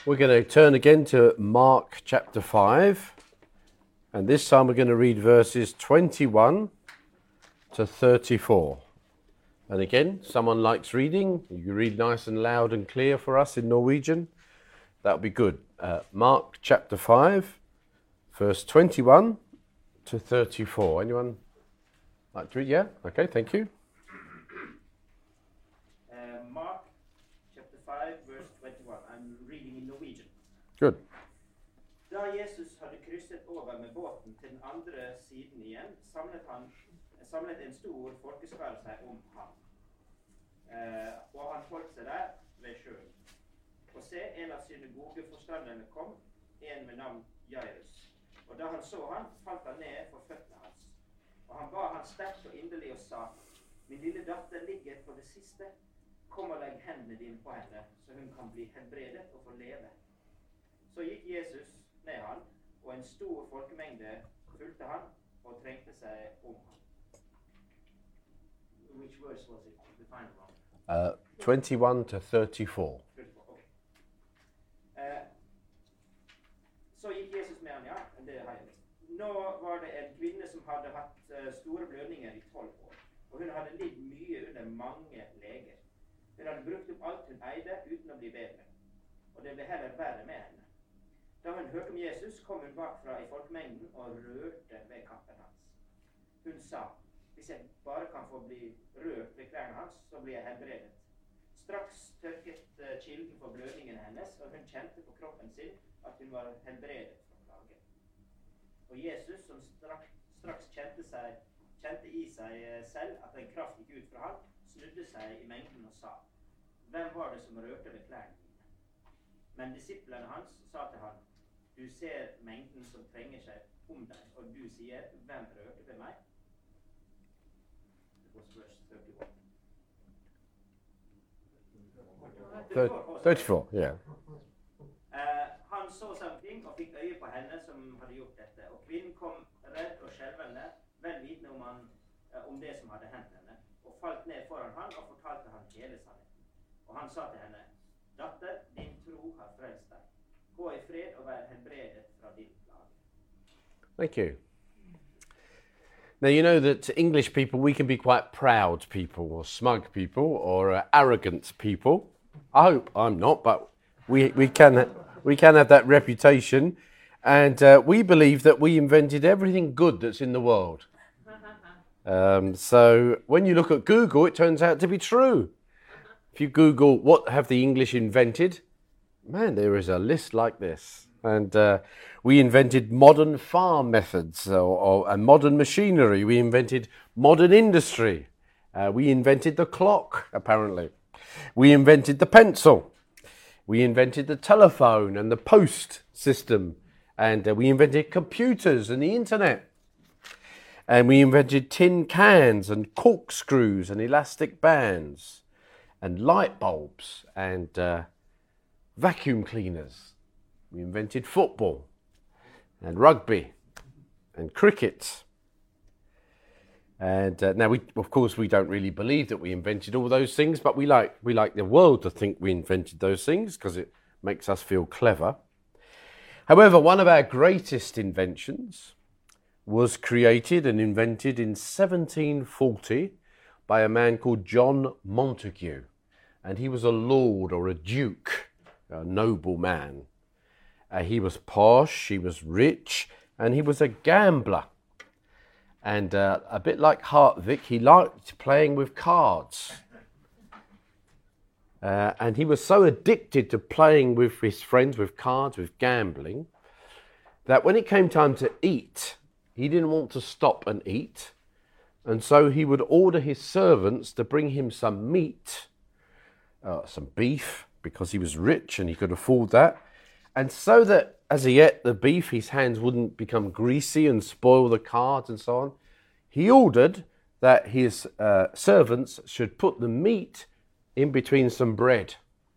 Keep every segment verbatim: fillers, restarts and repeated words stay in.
We're going to turn again to Mark chapter five, and this time we're going to read verses twenty-one to thirty-four. And again, someone likes reading. You can read nice and loud and clear for us in Norwegian. That would be good. Uh, Mark chapter five, verse twenty-one to thirty-four. Anyone like to read? Yeah? Okay, thank you. Uh, Mark chapter five, verse twenty-one. I'm reading in Norwegian. Good. Da Jesus hadde krysset over med båten til den andre siden igjen, samlet, han, samlet en stor folkeskare seg om ham. Eh, og han holdt seg der ved sjøen. Og se, en av synagogeforstanderne kom, en med navn Jairus. Og da han så han, falt han ned for føttene hans. Og han ba han sterkt og inderlig og sa, min lille datter ligger på det siste. Kom og legg hendene dine på henne, så hun kan bli helbredet og få leve. Så gikk Jesus med han, og en stor folkemengde fulgte han og trengte seg om ham. Which verse was it? The final one. Uh, twenty-one to thirty-four. Okay. Uh, så gikk Jesus med han, ja. Det har jeg lest. Nå var det en kvinne som hadde hatt uh, store blødninger i tolv år. Og hun hadde lidd mye under mange leger. Hun hadde brukt opp alt hun eide uten å bli bedre. Og det ble heller verre med henne. Da hun hørte om Jesus, kom hun bakfra i folkemengden og rørte ved kappen hans. Hun sa, hvis jeg bare kan få bli rørt ved klærne hans, så blir jeg helbredet. Straks tørket uh, kilden for blødningen hennes, og hun kjente på kroppen sin at hun var helbredet fra plagen. Og Jesus, som straks, straks kjente, seg, kjente i seg uh, selv at en kraft gikk ut fra ham, snudde seg i mengden og sa, hvem var det som rørte ved klærne dine? Men disiplene hans sa til ham, du ser mengden som trenger seg om deg, og du sier, hvem rørte ved meg? It was verse thirty-one. thirty-four, yeah. Uh, han så seg omkring og fikk øye på henne som hadde gjort dette, og kvinnen kom redd og skjelvende, vel vitende om, han, uh, om det som hadde hendt henne, og falt ned foran han og fortalte han hele sannheten. Og han sa til henne, datter, din tro har frelst deg. Gå i fred og vær helbredet fra din plage. Thank you. Now, you know that English people, we can be quite proud people or smug people or uh, arrogant people. I hope I'm not, but we, we, can, we can have that reputation. And uh, we believe that we invented everything good that's in the world. Um, so when you look at Google, it turns out to be true. If you Google, what have the English invented? Man, there is a list like this. And uh, we invented modern farm methods or, or and modern machinery. We invented modern industry. Uh, we invented the clock, apparently. We invented the pencil. We invented the telephone and the post system. And uh, we invented computers and the internet. And we invented tin cans and corkscrews and elastic bands and light bulbs and uh, vacuum cleaners. We invented football and rugby and cricket. And uh, now, we, of course, we don't really believe that we invented all those things, but we like, we like the world to think we invented those things because it makes us feel clever. However, one of our greatest inventions was created and invented in seventeen forty by a man called John Montague. And he was a lord or a duke, a noble man. Uh, he was posh, he was rich, and he was a gambler. And uh, a bit like Hartwig, he liked playing with cards. Uh, and he was so addicted to playing with his friends, with cards, with gambling, that when it came time to eat, he didn't want to stop and eat. And so he would order his servants to bring him some meat, uh, some beef, because he was rich and he could afford that. And so that as he ate the beef, his hands wouldn't become greasy and spoil the cards and so on, he ordered that his uh, servants should put the meat in between some bread.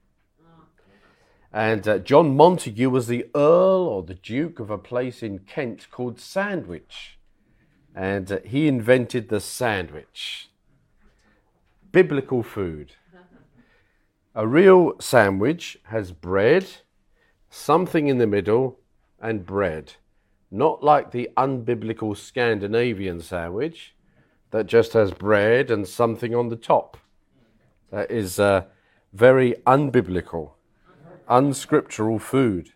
And uh, John Montague was the Earl or the Duke of a place in Kent called Sandwich. And uh, he invented the sandwich. Biblical food. A real sandwich has bread, something in the middle, and bread. Not like the unbiblical Scandinavian sandwich that just has bread and something on the top. That is uh, very unbiblical, unscriptural food.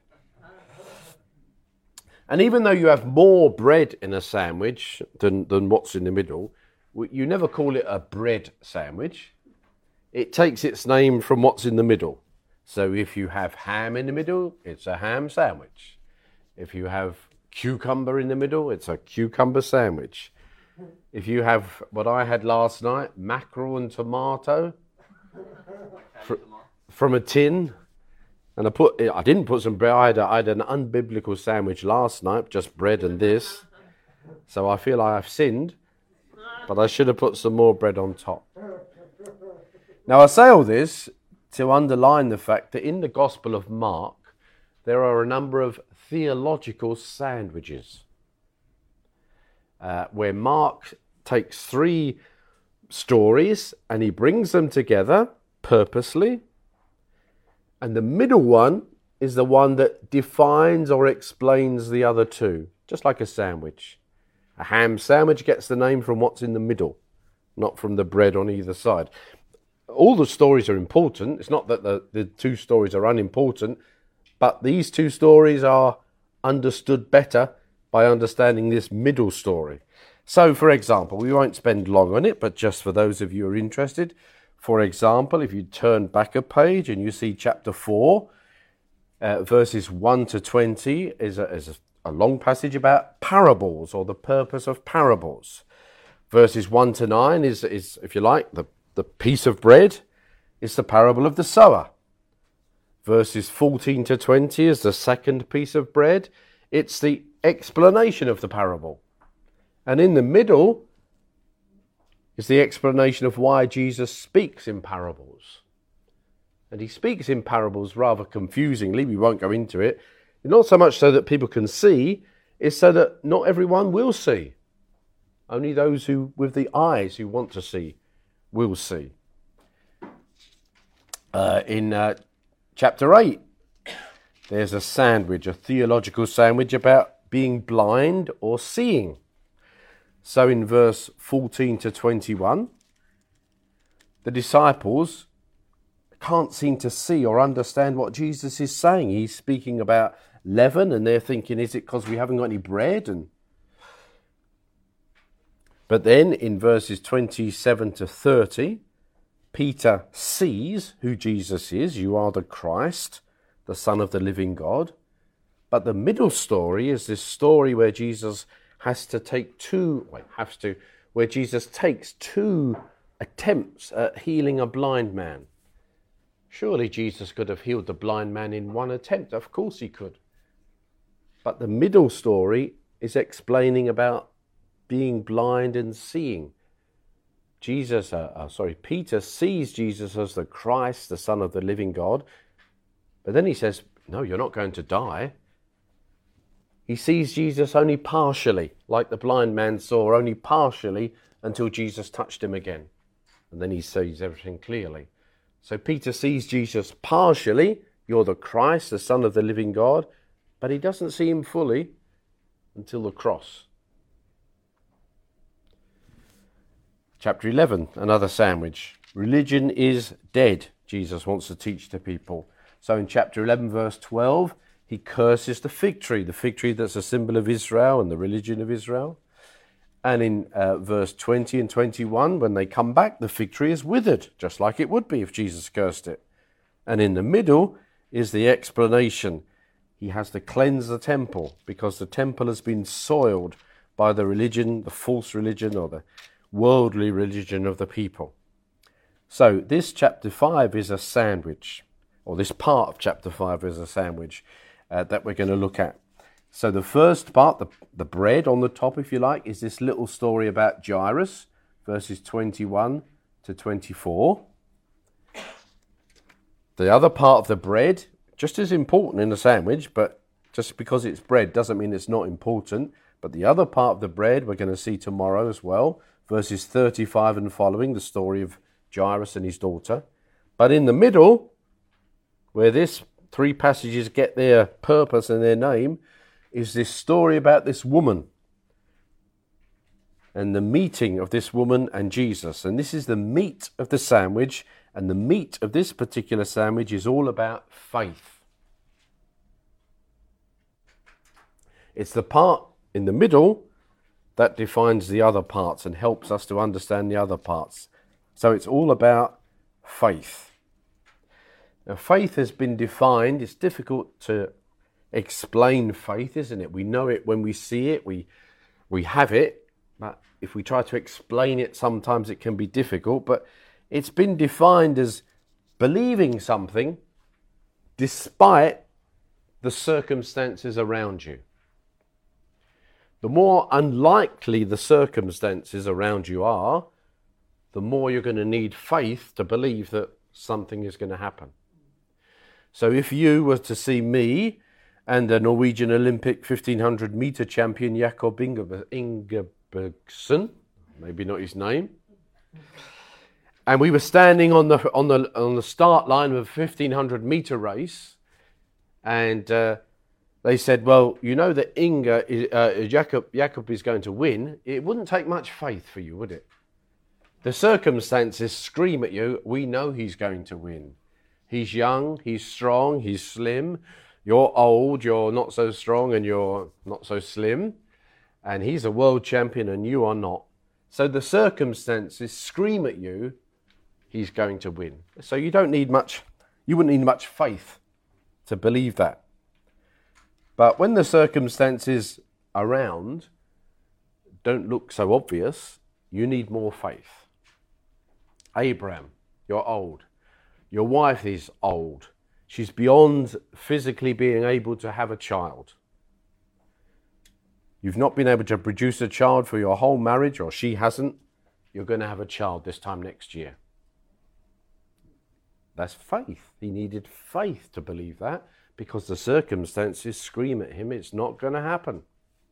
And even though you have more bread in a sandwich than, than what's in the middle, you never call it a bread sandwich. It takes its name from what's in the middle. So if you have ham in the middle, it's a ham sandwich. If you have cucumber in the middle, it's a cucumber sandwich. If you have what I had last night, mackerel and tomato fr- from a tin, and I put I didn't put some bread. I had, a, I had an unbiblical sandwich last night, just bread and this. So I feel I have sinned, but I should have put some more bread on top. Now I say all this to underline the fact that in the Gospel of Mark, there are a number of theological sandwiches uh, where Mark takes three stories and he brings them together purposely. And the middle one is the one that defines or explains the other two, just like a sandwich. A ham sandwich gets the name from what's in the middle, not from the bread on either side. All the stories are important. It's not that the, the two stories are unimportant, but these two stories are understood better by understanding this middle story. So, for example, we won't spend long on it, but just for those of you who are interested, for example, if you turn back a page and you see chapter four, uh, verses one to twenty is, a, is a, a long passage about parables or the purpose of parables. Verses one to nine is, is if you like, the, the piece of bread is the parable of the sower. Verses fourteen to twenty is the second piece of bread. It's the explanation of the parable. And in the middle is the explanation of why Jesus speaks in parables. And he speaks in parables rather confusingly. We won't go into it. Not so much so that people can see, it's so that not everyone will see. Only those who, with the eyes who want to see, will see. Uh, in uh, chapter eight, there's a sandwich, a theological sandwich about being blind or seeing. So in verse fourteen to twenty-one, the disciples can't seem to see or understand what Jesus is saying. He's speaking about leaven and they're thinking, is it because we haven't got any bread? And But then in verses twenty-seven to thirty, Peter sees who Jesus is. You are the Christ, the Son of the living God. But the middle story is this story where Jesus has to take two, wait, has to, where Jesus takes two attempts at healing a blind man. Surely Jesus could have healed the blind man in one attempt. Of course he could. But the middle story is explaining about being blind and seeing. Jesus, uh, uh, sorry, Peter sees Jesus as the Christ, the Son of the living God. But then he says, no, you're not going to die. He sees Jesus only partially, like the blind man saw only partially until Jesus touched him again. And then he sees everything clearly. So Peter sees Jesus partially, you're the Christ, the Son of the living God, but he doesn't see him fully until the cross. Chapter eleven, another sandwich. Religion is dead, Jesus wants to teach to people. So in chapter eleven, verse twelve, he curses the fig tree, the fig tree that's a symbol of Israel and the religion of Israel. And in uh, verse twenty and twenty-one, when they come back, the fig tree is withered, just like it would be if Jesus cursed it. And in the middle is the explanation. He has to cleanse the temple because the temple has been soiled by the religion, the false religion or the worldly religion of the people. So this chapter five is a sandwich, or this part of chapter five is a sandwich uh, that we're going to look at. So the first part, the, the bread on the top, if you like, is this little story about Jairus, verses twenty-one to twenty-four. The other part of the bread, just as important in a sandwich, but just because it's bread doesn't mean it's not important. But the other part of the bread we're going to see tomorrow as well, verses thirty-five and following, the story of Jairus and his daughter. But in the middle, where this three passages get their purpose and their name, is this story about this woman and the meeting of this woman and Jesus. And this is the meat of the sandwich, and the meat of this particular sandwich is all about faith. It's the part in the middle that defines the other parts and helps us to understand the other parts. So it's all about faith. Now, faith has been defined. It's difficult to explain faith, isn't it? We know it when we see it, we we have it, but if we try to explain it, sometimes it can be difficult. But it's been defined as believing something despite the circumstances around you. The more unlikely the circumstances around you are, the more you're going to need faith to believe that something is going to happen. So if you were to see me and the Norwegian Olympic fifteen hundred meter champion Jakob Ingebrigtsen, maybe not his name, and we were standing on the on the on the start line of a fifteen hundred meter race, and uh, they said, "Well, you know that Inga is, uh, Jakob Jakob is going to win." It wouldn't take much faith for you, would it? The circumstances scream at you. We know he's going to win. He's young. He's strong. He's slim. You're old, you're not so strong, and you're not so slim. And he's a world champion and you are not. So the circumstances scream at you, he's going to win. So you don't need much, you wouldn't need much faith to believe that. But when the circumstances around don't look so obvious, you need more faith. Abraham, you're old. Your wife is old. She's beyond physically being able to have a child. You've not been able to produce a child for your whole marriage, or she hasn't. You're going to have a child this time next year. That's faith. He needed faith to believe that, because the circumstances scream at him it's not going to happen.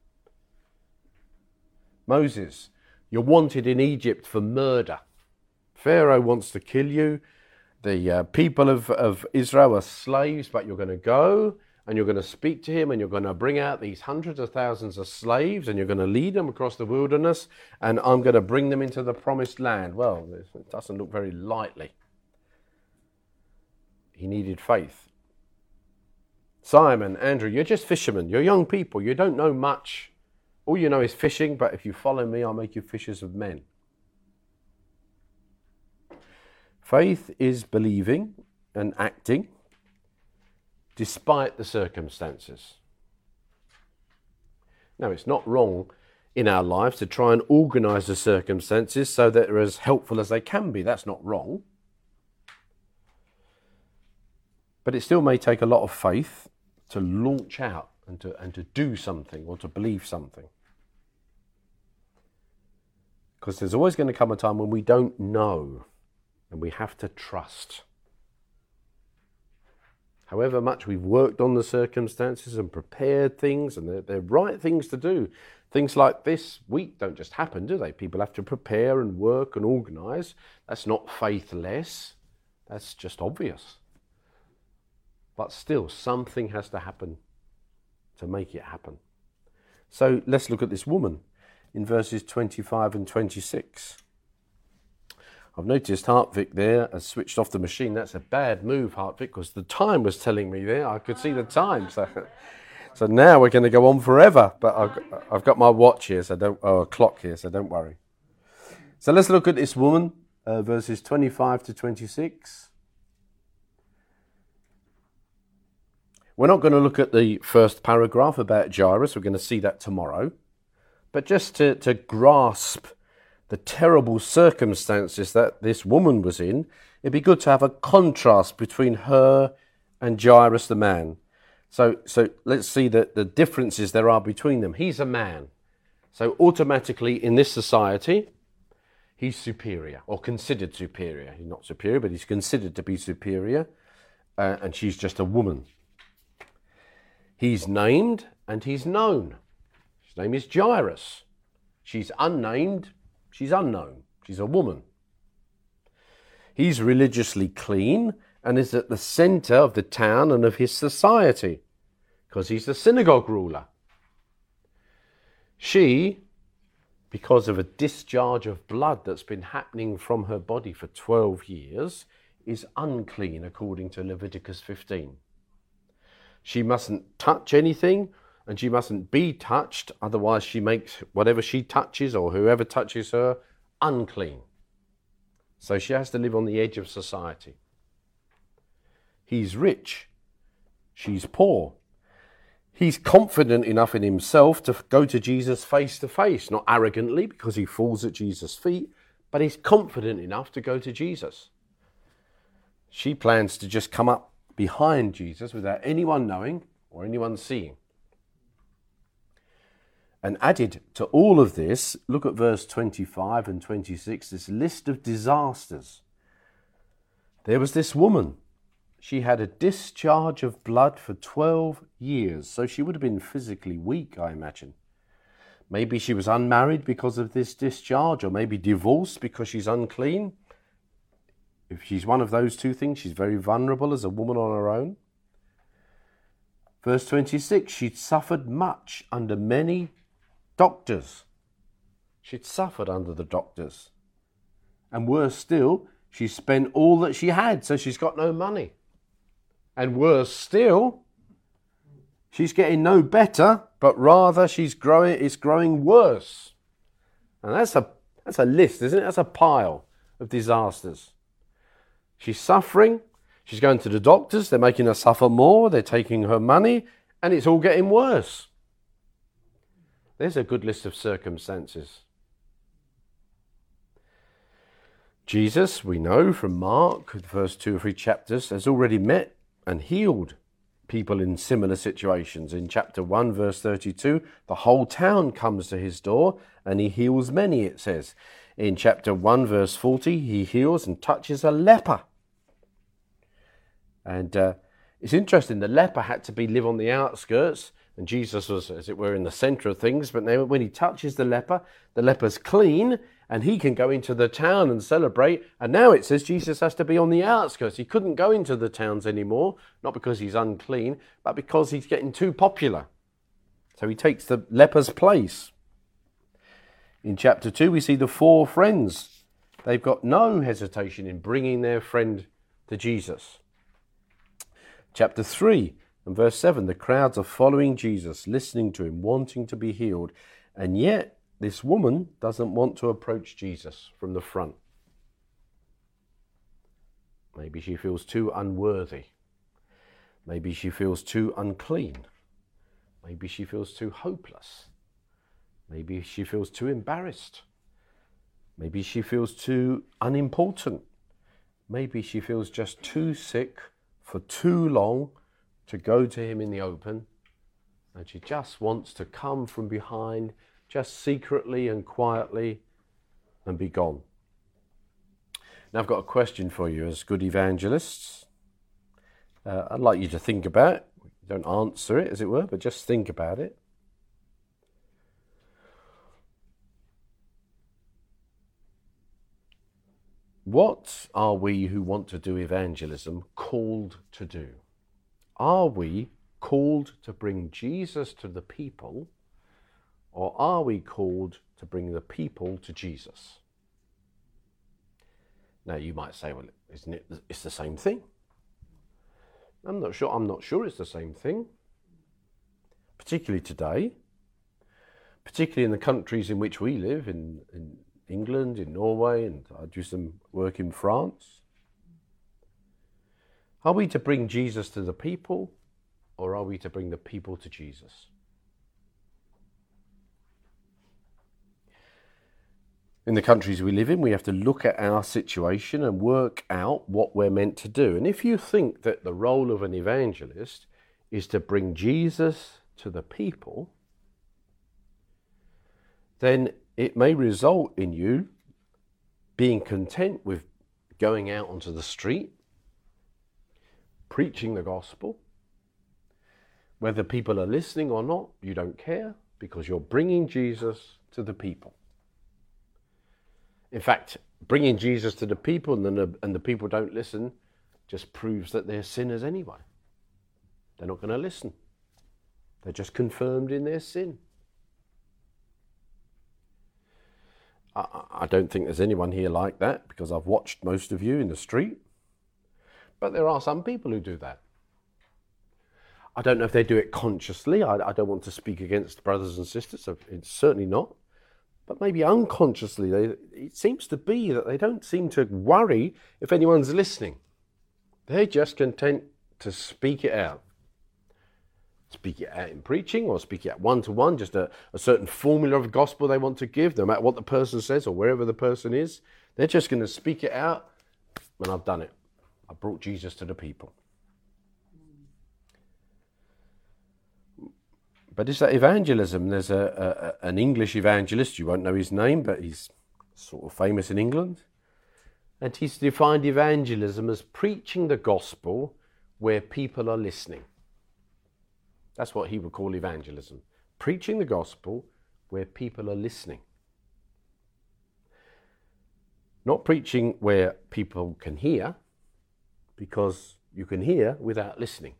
Moses, you're wanted in Egypt for murder. Pharaoh wants to kill you. The uh, people of, of Israel are slaves, but you're going to go and you're going to speak to him and you're going to bring out these hundreds of thousands of slaves and you're going to lead them across the wilderness and I'm going to bring them into the promised land. Well, it doesn't look very likely. He needed faith. Simon, Andrew, you're just fishermen. You're young people. You don't know much. All you know is fishing, but if you follow me, I'll make you fishers of men. Faith is believing and acting despite the circumstances. Now, it's not wrong in our lives to try and organise the circumstances so that they're as helpful as they can be. That's not wrong. But it still may take a lot of faith to launch out and to, and to do something or to believe something. Because there's always going to come a time when we don't know. And we have to trust. However much we've worked on the circumstances and prepared things, and they're, they're right things to do. Things like this week don't just happen, do they? People have to prepare and work and organise. That's not faithless. That's just obvious. But still, something has to happen to make it happen. So let's look at this woman in verses twenty-five and twenty-six. I've noticed Hartvik there has switched off the machine. That's a bad move, Hartvik, because the time was telling me there. I could see the time. So, so now we're going to go on forever. But I've, I've got my watch here, so don't, or a clock here, so don't worry. So let's look at this woman, uh, verses twenty-five to twenty-six. We're not going to look at the first paragraph about Jairus. We're going to see that tomorrow. But just to, to grasp the terrible circumstances that this woman was in, it'd be good to have a contrast between her and Jairus the man. So so let's see the, the differences there are between them. He's a man. So automatically in this society, he's superior, or considered superior. He's not superior, but he's considered to be superior. Uh, and she's just a woman. He's named and he's known. His name is Jairus. She's unnamed. She's unknown. She's a woman. He's religiously clean and is at the center of the town and of his society, because he's the synagogue ruler. She, because of a discharge of blood that's been happening from her body for twelve years, is unclean according to Leviticus fifteen. She mustn't touch anything, and she mustn't be touched, otherwise she makes whatever she touches or whoever touches her unclean. So she has to live on the edge of society. He's rich. She's poor. He's confident enough in himself to go to Jesus face to face, not arrogantly because he falls at Jesus' feet, but he's confident enough to go to Jesus. She plans to just come up behind Jesus without anyone knowing or anyone seeing. And added to all of this, look at verse twenty-five and twenty-six, this list of disasters. There was this woman. She had a discharge of blood for twelve years, so she would have been physically weak, I imagine. Maybe she was unmarried because of this discharge, or maybe divorced because she's unclean. If she's one of those two things, she's very vulnerable as a woman on her own. Verse twenty-six, she'd suffered much under many doctors. She'd suffered under the doctors. And worse still, she spent all that she had, so she's got no money. And worse still, she's getting no better, but rather she's growing, it's growing worse. And that's a, that's a list, isn't it? That's a pile of disasters. She's suffering, she's going to the doctors, they're making her suffer more, they're taking her money, and it's all getting worse. There's a good list of circumstances. Jesus, we know from Mark, the first two or three chapters, has already met and healed people in similar situations. In chapter one, verse thirty-two, the whole town comes to his door and he heals many, it says. In chapter one, verse forty, he heals and touches a leper. And uh, it's interesting, the leper had to be live on the outskirts, and Jesus was, as it were, in the center of things. But now when he touches the leper, the leper's clean, and he can go into the town and celebrate. And now it says Jesus has to be on the outskirts. He couldn't go into the towns anymore, not because he's unclean, but because he's getting too popular. So he takes the leper's place. In chapter two, we see the four friends. They've got no hesitation in bringing their friend to Jesus. Chapter three and verse seven, the crowds are following Jesus, listening to him, wanting to be healed. And yet, this woman doesn't want to approach Jesus from the front. Maybe she feels too unworthy. Maybe she feels too unclean. Maybe she feels too hopeless. Maybe she feels too embarrassed. Maybe she feels too unimportant. Maybe she feels just too sick for too long to go to him in the open. And she just wants to come from behind, just secretly and quietly, and be gone. Now I've got a question for you as good evangelists. Uh, I'd like you to think about it. Don't answer it, as it were, but just think about it. What are we who want to do evangelism called to do? Are we called to bring Jesus to the people, or are we called to bring the people to Jesus? Now you might say, well, isn't it? It's the same thing. I'm not sure. I'm not sure it's the same thing. Particularly today, particularly in the countries in which we live, in, in England, in Norway, and I do some work in France. Are we to bring Jesus to the people, or are we to bring the people to Jesus? In the countries we live in, we have to look at our situation and work out what we're meant to do. And if you think that the role of an evangelist is to bring Jesus to the people, then it may result in you being content with going out onto the street, preaching the gospel. Whether people are listening or not, you don't care, because you're bringing Jesus to the people. In fact, bringing Jesus to the people and the, and the people don't listen, just proves that they're sinners anyway. They're not going to listen. They're just confirmed in their sin. I, I don't think there's anyone here like that, because I've watched most of you in the street. But there are some people who do that. I don't know if they do it consciously. I, I don't want to speak against brothers and sisters. So it's certainly not. But maybe unconsciously, they, it seems to be that they don't seem to worry if anyone's listening. They're just content to speak it out. Speak it out in preaching, or speak it out one-to-one, just a, a certain formula of gospel they want to give, no matter what the person says or wherever the person is. They're just going to speak it out, and I've done it. I brought Jesus to the people. But it's that evangelism. There's a, a an English evangelist, you won't know his name, but he's sort of famous in England. And he's defined evangelism as preaching the gospel where people are listening. That's what he would call evangelism. Preaching the gospel where people are listening. Not preaching where people can hear, because you can hear without listening.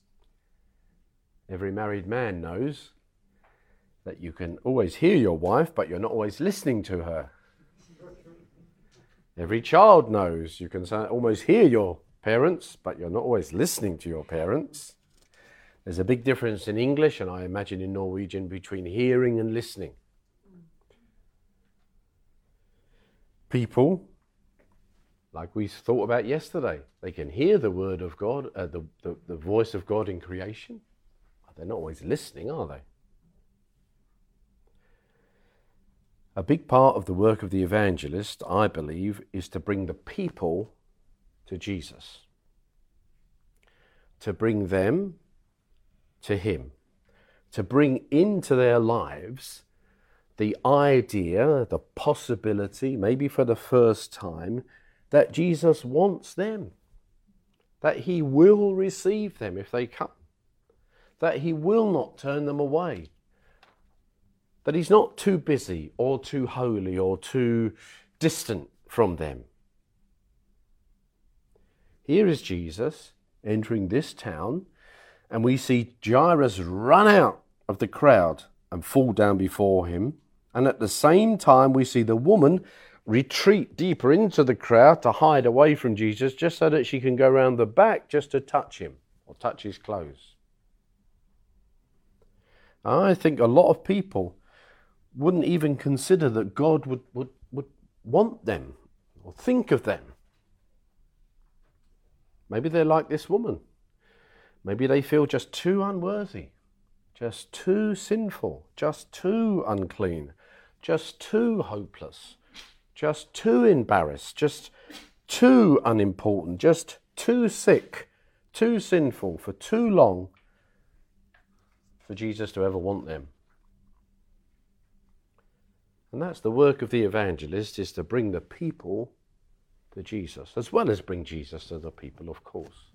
Every married man knows that you can always hear your wife, but you're not always listening to her. Every child knows you can almost hear your parents, but you're not always listening to your parents. There's a big difference in English, and I imagine in Norwegian, between hearing and listening. People, like we thought about yesterday, they can hear the word of God, uh, the, the, the voice of God in creation. They're not always listening, are they? A big part of the work of the evangelist, I believe, is to bring the people to Jesus. To bring them to him. To bring into their lives the idea, the possibility, maybe for the first time, that Jesus wants them. That he will receive them if they come. That he will not turn them away. That he's not too busy or too holy or too distant from them. Here is Jesus entering this town, and we see Jairus run out of the crowd and fall down before him. And at the same time, we see the woman retreat deeper into the crowd to hide away from Jesus, just so that she can go round the back just to touch him or touch his clothes. I think a lot of people wouldn't even consider that God would, would, would want them or think of them. Maybe they're like this woman. Maybe they feel just too unworthy, just too sinful, just too unclean, just too hopeless, just too embarrassed, just too unimportant, just too sick, too sinful for too long for Jesus to ever want them. And that's the work of the evangelist, is to bring the people to Jesus, as well as bring Jesus to the people, of course.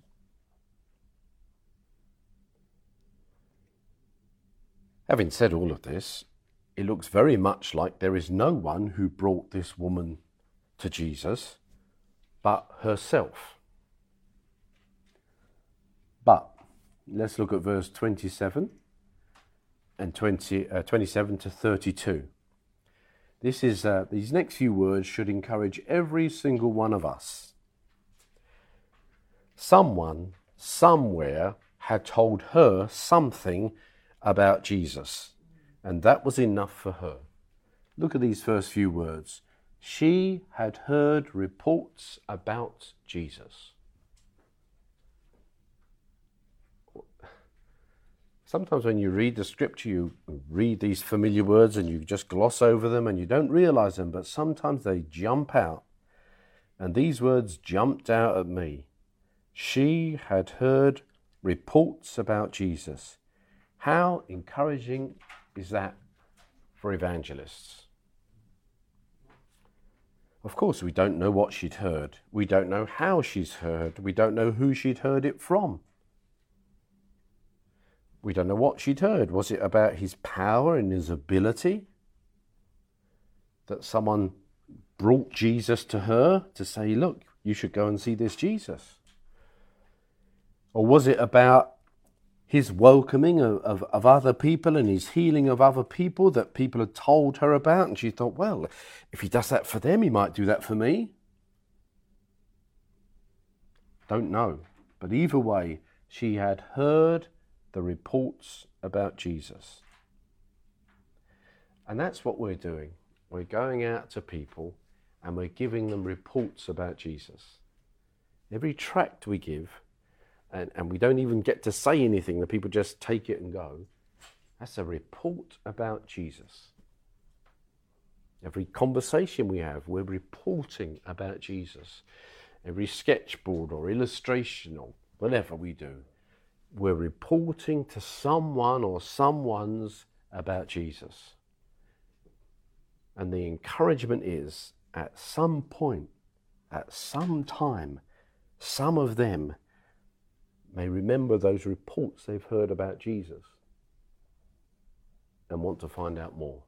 Having said all of this, it looks very much like there is no one who brought this woman to Jesus but herself. But let's look at verse twenty-seven and twenty, uh, twenty-seven to thirty-two. This is uh, these next few words should encourage every single one of us. Someone, somewhere, had told her something about Jesus, and that was enough for her. Look at these first few words. She had heard reports about Jesus. Sometimes when you read the scripture, you read these familiar words and you just gloss over them and you don't realize them, but sometimes they jump out. And these words jumped out at me. She had heard reports about Jesus. How encouraging is that for evangelists? Of course, we don't know what she'd heard. We don't know how she's heard. We don't know who she'd heard it from. We don't know what she'd heard. Was it about his power and his ability? That someone brought Jesus to her to say, look, you should go and see this Jesus. Or was it about his welcoming of, of, of other people and his healing of other people that people had told her about? And she thought, well, if he does that for them, he might do that for me. Don't know. But either way, she had heard the reports about Jesus. And that's what we're doing. We're going out to people and we're giving them reports about Jesus. Every tract we give, and, and we don't even get to say anything, the people just take it and go, that's a report about Jesus. Every conversation we have, we're reporting about Jesus. Every sketchboard or illustration or whatever we do, we're reporting to someone or someone's about Jesus. And the encouragement is, at some point, at some time, some of them may remember those reports they've heard about Jesus and want to find out more.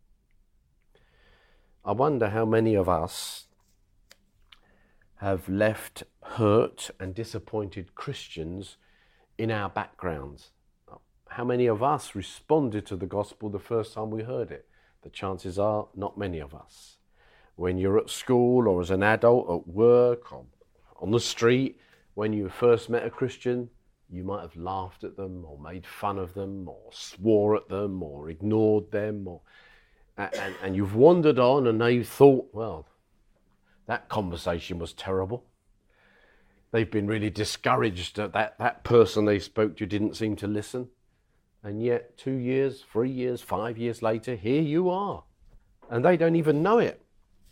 I wonder how many of us have left hurt and disappointed Christians in our backgrounds. How many of us responded to the gospel the first time we heard it? The chances are not many of us. When you're at school or as an adult at work or on the street, when you first met a Christian, you might have laughed at them or made fun of them or swore at them or ignored them, or and, and you've wandered on and now you thought, well, that conversation was terrible. They've been really discouraged that that, that person they spoke to didn't seem to listen. And yet two years, three years, five years later, here you are. And they don't even know it.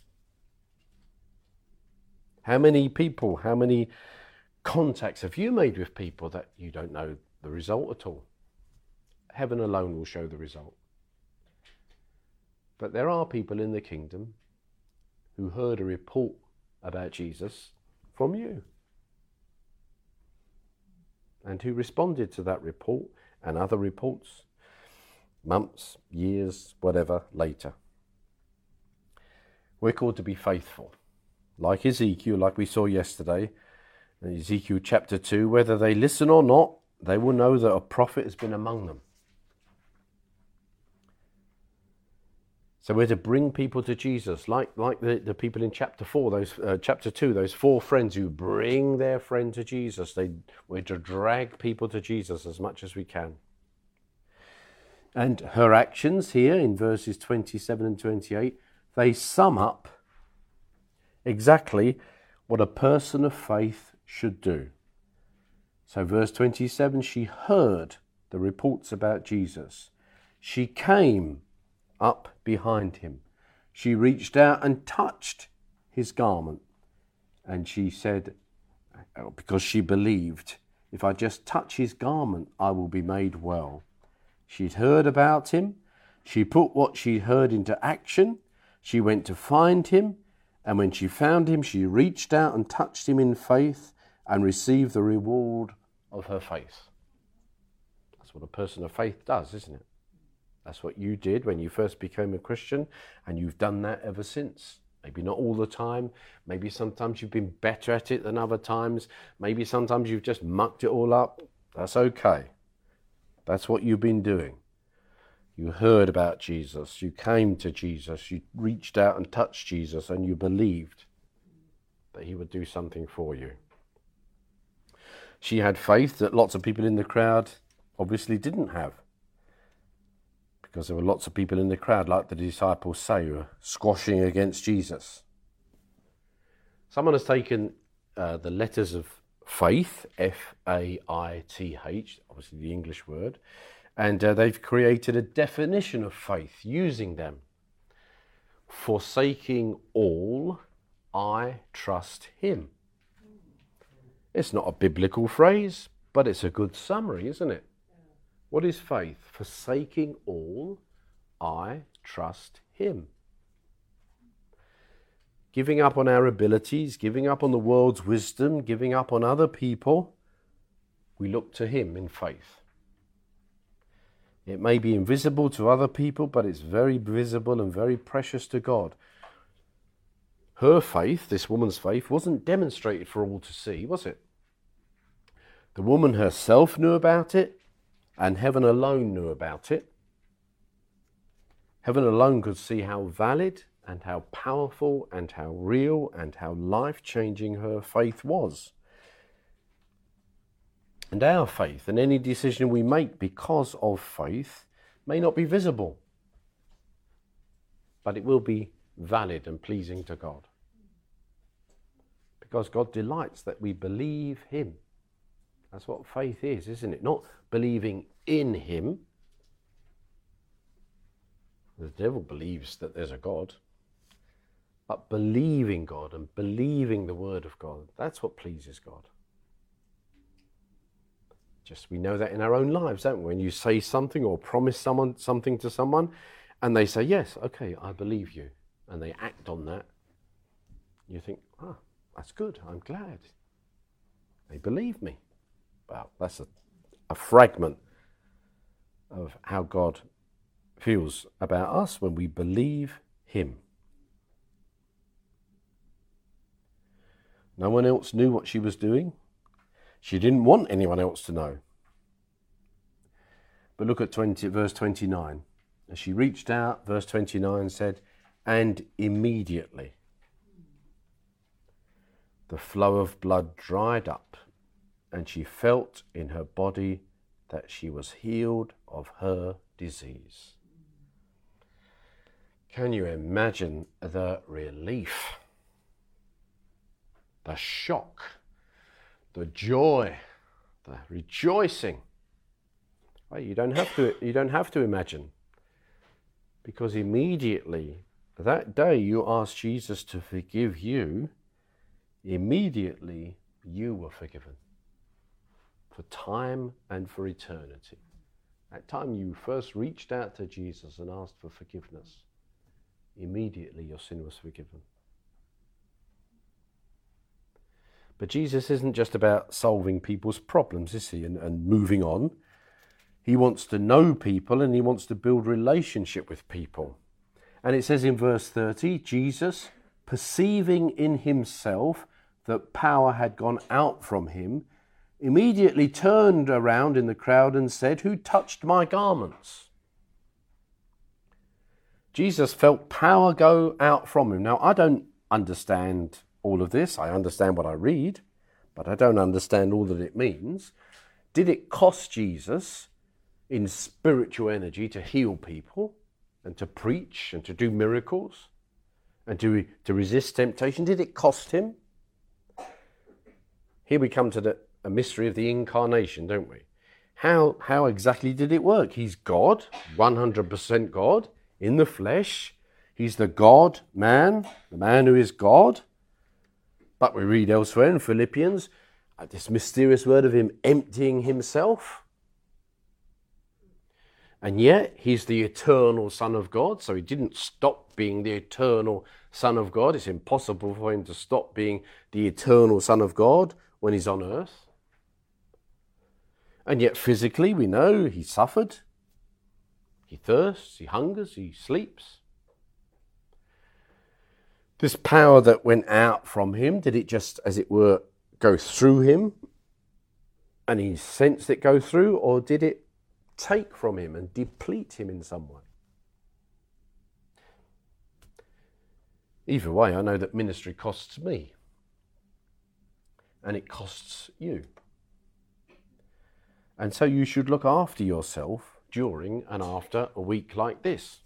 How many people, how many contacts have you made with people that you don't know the result at all? Heaven alone will show the result. But there are people in the kingdom who heard a report about Jesus from you and who responded to that report and other reports months, years, whatever, later. We're called to be faithful. Like Ezekiel, like we saw yesterday, in Ezekiel chapter two, whether they listen or not, they will know that a prophet has been among them. So we're to bring people to Jesus, like like the, the people in chapter four, those uh, chapter two, those four friends who bring their friend to Jesus. They we're to drag people to Jesus as much as we can. And her actions here in verses twenty-seven and twenty-eight, they sum up exactly what a person of faith should do. So verse twenty-seven, she heard the reports about Jesus. She came up behind him. She reached out and touched his garment. And she said, because she believed, if I just touch his garment, I will be made well. She'd heard about him. She put what she heard into action. She went to find him. And when she found him, she reached out and touched him in faith and received the reward of her faith. That's what a person of faith does, isn't it? That's what you did when you first became a Christian, and you've done that ever since. Maybe not all the time. Maybe sometimes you've been better at it than other times. Maybe sometimes you've just mucked it all up. That's okay. That's what you've been doing. You heard about Jesus. You came to Jesus. You reached out and touched Jesus, and you believed that he would do something for you. She had faith that lots of people in the crowd obviously didn't have. Because there were lots of people in the crowd, like the disciples say, who were squashing against Jesus. Someone has taken uh, the letters of faith, F A I T H, obviously the English word, and uh, they've created a definition of faith using them. Forsaking all, I trust him. It's not a biblical phrase, but it's a good summary, isn't it? What is faith? Forsaking all, I trust him. Giving up on our abilities, giving up on the world's wisdom, giving up on other people, we look to him in faith. It may be invisible to other people, but it's very visible and very precious to God. Her faith, this woman's faith, wasn't demonstrated for all to see, was it? The woman herself knew about it, and heaven alone knew about it. Heaven alone could see how valid and how powerful and how real and how life-changing her faith was. And our faith and any decision we make because of faith may not be visible, but it will be valid and pleasing to God. Because God delights that we believe him. That's what faith is, isn't it? Not believing in him. The devil believes that there's a God. But believing God and believing the word of God, that's what pleases God. Just we know that in our own lives, don't we? When you say something or promise someone something to someone, and they say, yes, okay, I believe you, and they act on that, you think, ah, that's good, I'm glad. They believe me. Well, that's a, a fragment of how God feels about us when we believe him. No one else knew what she was doing. She didn't want anyone else to know. But look at twenty, verse twenty-nine. As she reached out, verse twenty-nine said, and immediately the flow of blood dried up, and she felt in her body that she was healed of her disease. Can you imagine the relief, the shock, the joy, the rejoicing? Well, you don't have to, you don't have to imagine, because immediately that day you asked Jesus to forgive you, immediately you were forgiven for time and for eternity. That time you first reached out to Jesus and asked for forgiveness, immediately your sin was forgiven. But Jesus isn't just about solving people's problems, is he, and, and moving on. He wants to know people and he wants to build relationship with people. And it says in verse thirty, Jesus, perceiving in himself that power had gone out from him, immediately turned around in the crowd and said, who touched my garments? Jesus felt power go out from him. Now, I don't understand all of this. I understand what I read, but I don't understand all that it means. Did it cost Jesus in spiritual energy to heal people and to preach and to do miracles and to, to resist temptation? Did it cost him? Here we come to the a mystery of the incarnation, don't we? How, how exactly did it work? He's God, one hundred percent God, in the flesh. He's the God man, the man who is God. But we read elsewhere in Philippians, uh, this mysterious word of him emptying himself. And yet, he's the eternal Son of God, so he didn't stop being the eternal Son of God. It's impossible for him to stop being the eternal Son of God when he's on earth. And yet, physically, we know he suffered. He thirsts, he hungers, he sleeps. This power that went out from him, did it just, as it were, go through him? And he sensed it go through, or did it take from him and deplete him in some way? Either way, I know that ministry costs me. And it costs you. And so you should look after yourself during and after a week like this.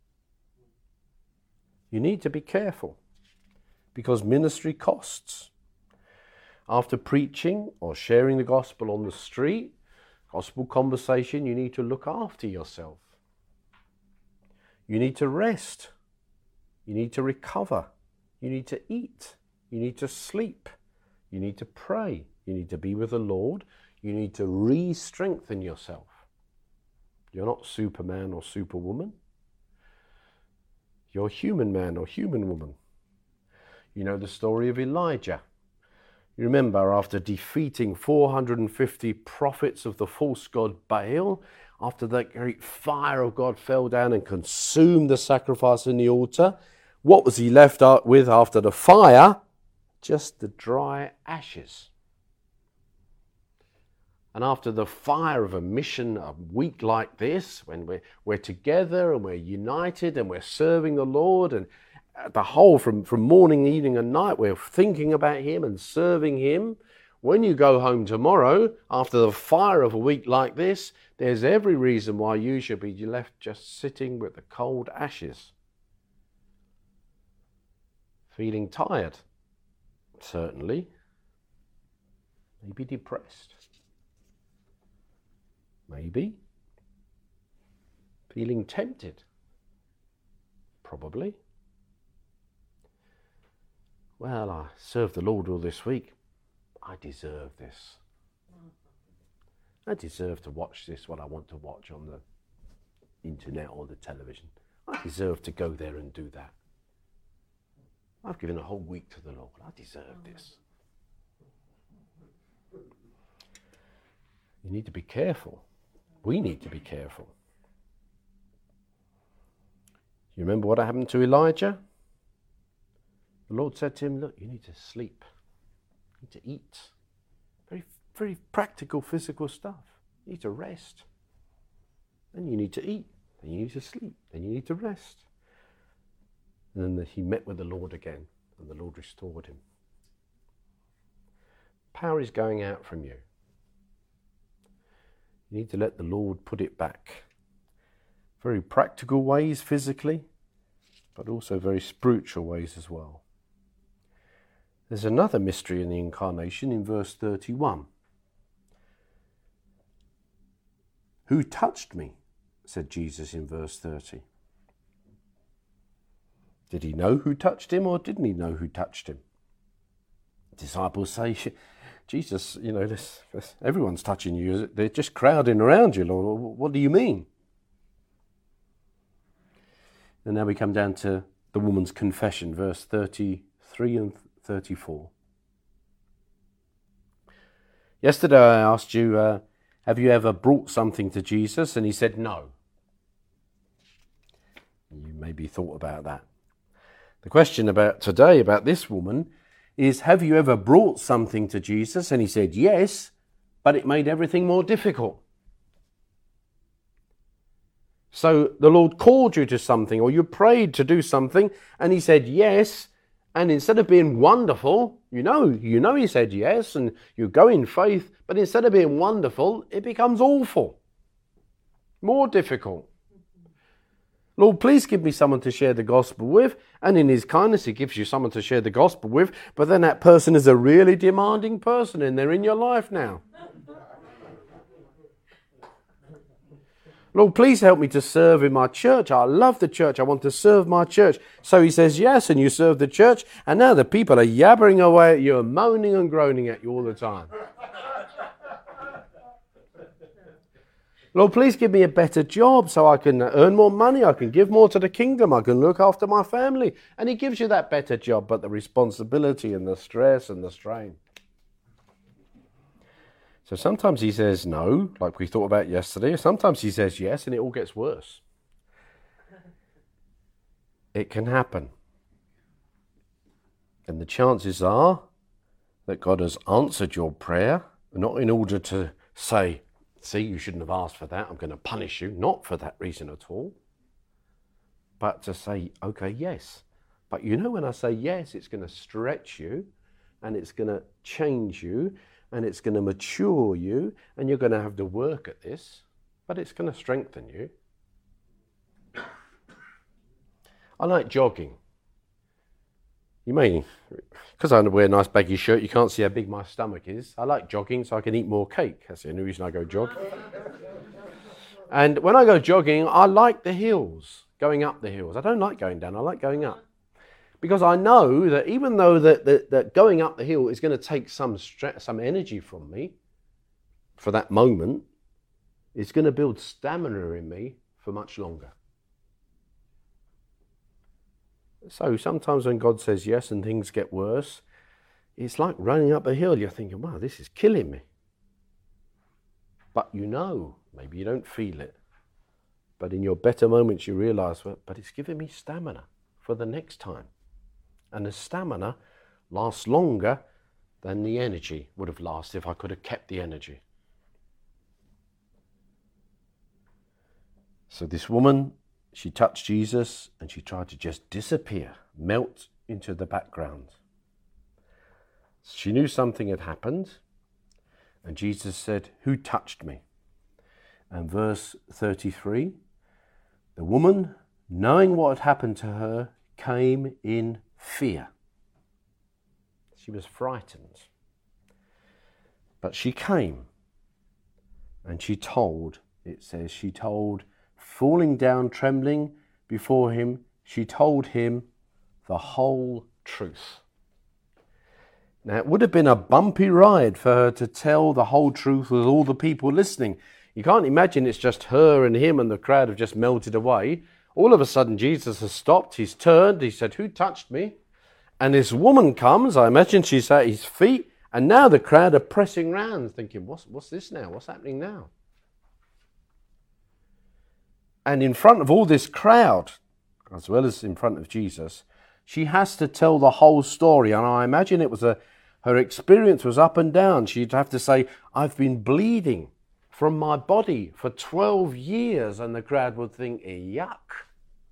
You need to be careful, because ministry costs. After preaching or sharing the gospel on the street, gospel conversation, you need to look after yourself. You need to rest. You need to recover. You need to eat. You need to sleep. You need to pray. You need to be with the Lord. You need to re-strengthen yourself. You're not Superman or Superwoman. You're human man or human woman. You know the story of Elijah. You remember, after defeating four hundred fifty prophets of the false god Baal, after that great fire of God fell down and consumed the sacrifice in the altar, what was he left with after the fire? Just the dry ashes. And after the fire of a mission, a week like this, when we're, we're together and we're united and we're serving the Lord, and the whole, from, from morning, evening and night, we're thinking about him and serving him. When you go home tomorrow, after the fire of a week like this, there's every reason why you should be left just sitting with the cold ashes. Feeling tired, certainly. Maybe depressed. Maybe. Feeling tempted. Probably. Well, I served the Lord all this week. I deserve this. I deserve to watch this, what I want to watch on the internet or the television. I deserve to go there and do that. I've given a whole week to the Lord. I deserve this. You need to be careful. We need to be careful. You remember what happened to Elijah? The Lord said to him, look, you need to sleep. You need to eat. Very, very practical, physical stuff. You need to rest. Then you need to eat. Then you need to sleep. Then you need to rest. And then he met with the Lord again, and the Lord restored him. Power is going out from you. You need to let the Lord put it back. Very practical ways physically, but also very spiritual ways as well. There's another mystery in the incarnation in verse thirty-one. Who touched me? Said Jesus in verse thirty. Did he know who touched him, or didn't he know who touched him? Disciples say, Jesus, you know, this, this, everyone's touching you. They're just crowding around you, Lord. What do you mean? And now we come down to the woman's confession, verse thirty-three and thirty-four. Yesterday I asked you, uh, have you ever brought something to Jesus? And he said no. You maybe thought about that. The question about today, about this woman, is have you ever brought something to Jesus? And he said yes, but it made everything more difficult. So the Lord called you to something, or you prayed to do something, and he said yes, and instead of being wonderful, you know, you know he said yes, and you go in faith, but instead of being wonderful, it becomes awful, more difficult. Lord, please give me someone to share the gospel with. And in his kindness, he gives you someone to share the gospel with. But then that person is a really demanding person and they're in your life now. Lord, please help me to serve in my church. I love the church. I want to serve my church. So he says yes, and you serve the church. And now the people are yabbering away at you and moaning and groaning at you all the time. Lord, please give me a better job so I can earn more money, I can give more to the kingdom, I can look after my family. And he gives you that better job, but the responsibility and the stress and the strain. So sometimes he says no, like we thought about yesterday. Sometimes he says yes, and it all gets worse. It can happen. And the chances are that God has answered your prayer, not in order to say, see, you shouldn't have asked for that, I'm going to punish you. Not for that reason at all. But to say, okay, yes. But you know when I say yes, it's going to stretch you, and it's going to change you, and it's going to mature you, and you're going to have to work at this, but it's going to strengthen you. I like jogging. You may, because I wear a nice baggy shirt, you can't see how big my stomach is. I like jogging so I can eat more cake. That's the only reason I go jog. And when I go jogging, I like the hills, going up the hills. I don't like going down, I like going up. Because I know that even though that, that, that going up the hill is going to take some stre- some energy from me for that moment, it's going to build stamina in me for much longer. So sometimes when God says yes and things get worse, it's like running up a hill. You're thinking, wow, this is killing me. But you know, maybe you don't feel it. But in your better moments you realise, well, but it's giving me stamina for the next time. And the stamina lasts longer than the energy would have lasted if I could have kept the energy. So this woman, she touched Jesus and she tried to just disappear, melt into the background. She knew something had happened, and Jesus said, "Who touched me?" And verse thirty-three, the woman, knowing what had happened to her, came in fear. She was frightened. But she came, and she told, it says, she told, falling down, trembling before him, she told him the whole truth. Now, it would have been a bumpy ride for her to tell the whole truth with all the people listening. You can't imagine it's just her and him and the crowd have just melted away. All of a sudden, Jesus has stopped. He's turned. He said, "Who touched me?" And this woman comes. I imagine she's at his feet. And now the crowd are pressing round, thinking, what's, what's this now? What's happening now? And in front of all this crowd, as well as in front of Jesus, she has to tell the whole story. And I imagine it was a, her experience was up and down. She'd have to say, "I've been bleeding from my body for twelve years. And the crowd would think, yuck.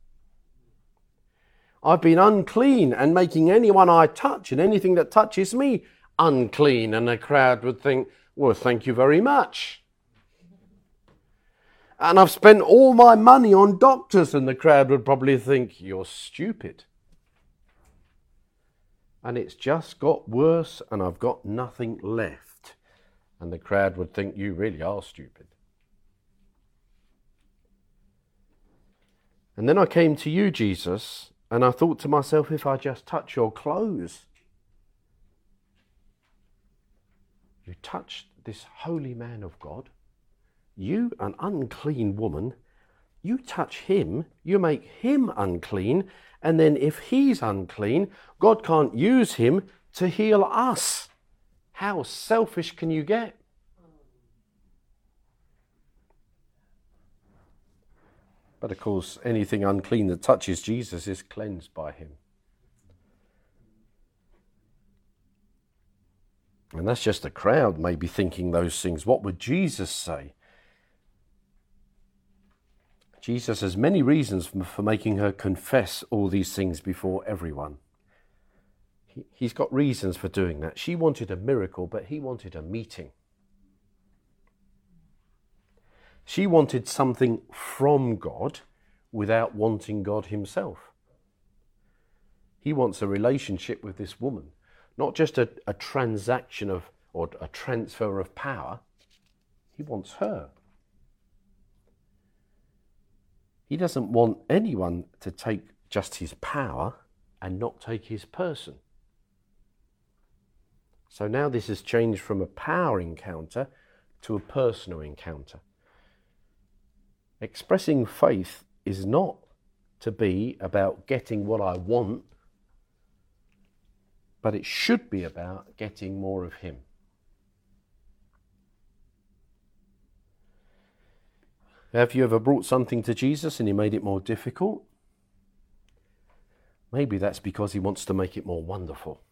I've been unclean and making anyone I touch and anything that touches me unclean. And the crowd would think, well, thank you very much. And I've spent all my money on doctors, and the crowd would probably think, you're stupid. And it's just got worse, and I've got nothing left. And the crowd would think, you really are stupid. And then I came to you, Jesus, and I thought to myself, if I just touch your clothes, you touched this holy man of God, you, an unclean woman, you touch him, you make him unclean, and then if he's unclean, God can't use him to heal us. How selfish can you get? But of course, anything unclean that touches Jesus is cleansed by him. And that's just the crowd maybe thinking those things. What would Jesus say? Jesus has many reasons for making her confess all these things before everyone. He, he's got reasons for doing that. She wanted a miracle, but he wanted a meeting. She wanted something from God without wanting God himself. He wants a relationship with this woman, not just a, a transaction of or a transfer of power. He wants her. He doesn't want anyone to take just his power and not take his person. So now this has changed from a power encounter to a personal encounter. Expressing faith is not to be about getting what I want, but it should be about getting more of him. Have you ever brought something to Jesus and he made it more difficult? Maybe that's because he wants to make it more wonderful.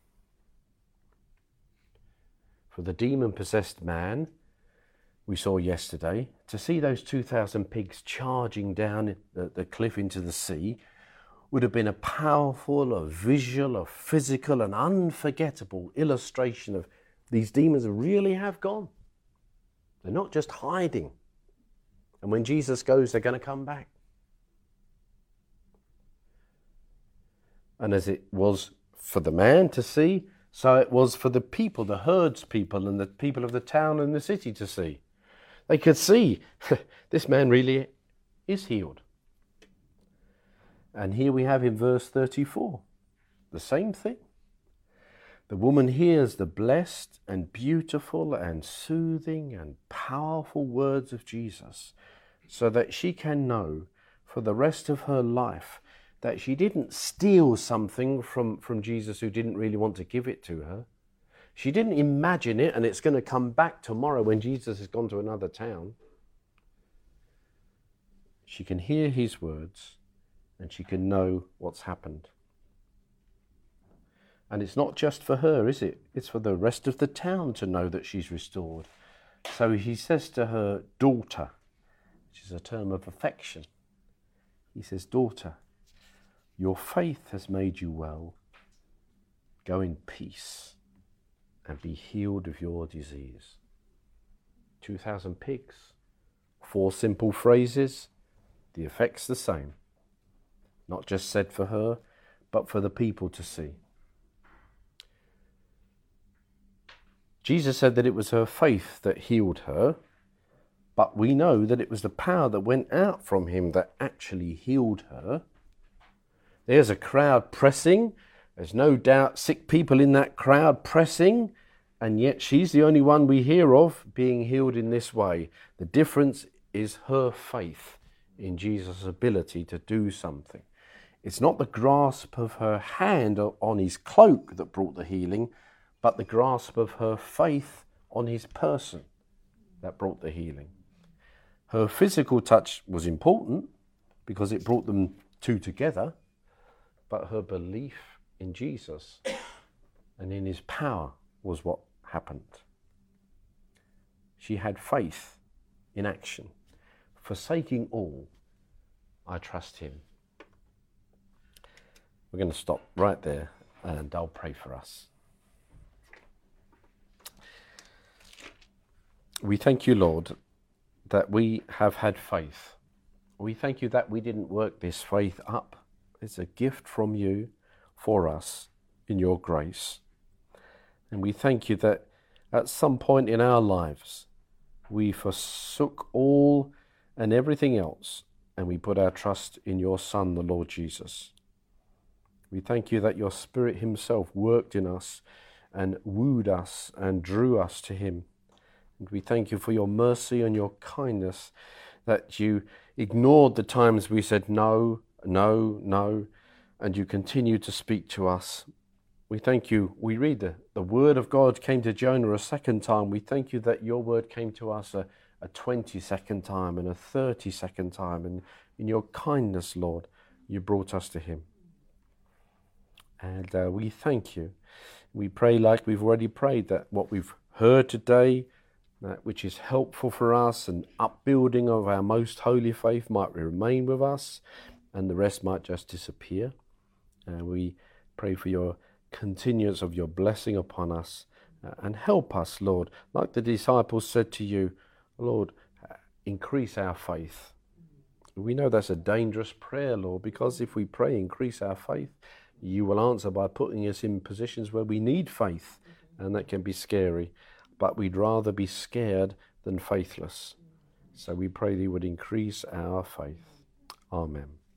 For the demon-possessed man we saw yesterday, to see those two thousand pigs charging down the, the cliff into the sea would have been a powerful, a visual, a physical, an unforgettable illustration of these demons really have gone. They're not just hiding. And when Jesus goes, they're going to come back. And as it was for the man to see, so it was for the people, the herds people and the people of the town and the city to see. They could see, this man really is healed. And here we have in verse thirty-four, the same thing. The woman hears the blessed and beautiful and soothing and powerful words of Jesus, so that she can know for the rest of her life that she didn't steal something from, from Jesus who didn't really want to give it to her. She didn't imagine it and it's going to come back tomorrow when Jesus has gone to another town. She can hear his words and she can know what's happened. And it's not just for her, is it? It's for the rest of the town to know that she's restored. So he says to her, daughter, which is a term of affection. he says, "Daughter, your faith has made you well. Go in peace and be healed of your disease." Two thousand pigs, four simple phrases, the effect's the same. Not just said for her, but for the people to see. Jesus said that it was her faith that healed her, but we know that it was the power that went out from him that actually healed her. There's a crowd pressing. There's no doubt sick people in that crowd pressing, and yet she's the only one we hear of being healed in this way. The difference is her faith in Jesus' ability to do something. It's not the grasp of her hand on his cloak that brought the healing, but the grasp of her faith on his person that brought the healing. Her physical touch was important because it brought them two together, but her belief in Jesus and in his power was what happened. She had faith in action. Forsaking all, I trust him. We're going to stop right there and I'll pray for us. We thank you, Lord, that we have had faith. We thank you that we didn't work this faith up. It's a gift from you for us in your grace. And we thank you that at some point in our lives, we forsook all and everything else, and we put our trust in your Son, the Lord Jesus. We thank you that your Spirit himself worked in us and wooed us and drew us to him. And we thank you for your mercy and your kindness, that you ignored the times we said no, no, no, and you continue to speak to us. We thank you. We read the, the word of God came to Jonah a second time. We thank you that your word came to us a, a twenty-second time and a thirty-second time. And in your kindness, Lord, you brought us to him. And uh, we thank you. We pray like we've already prayed, that what we've heard today, that which is helpful for us and upbuilding of our most holy faith, might remain with us and the rest might just disappear. And we pray for your continuance of your blessing upon us, uh, and help us, Lord, like the disciples said to you, Lord, uh, increase our faith. We know that's a dangerous prayer, Lord, because if we pray increase our faith, you will answer by putting us in positions where we need faith, and that can be scary. But we'd rather be scared than faithless. So we pray that you would increase our faith. Amen.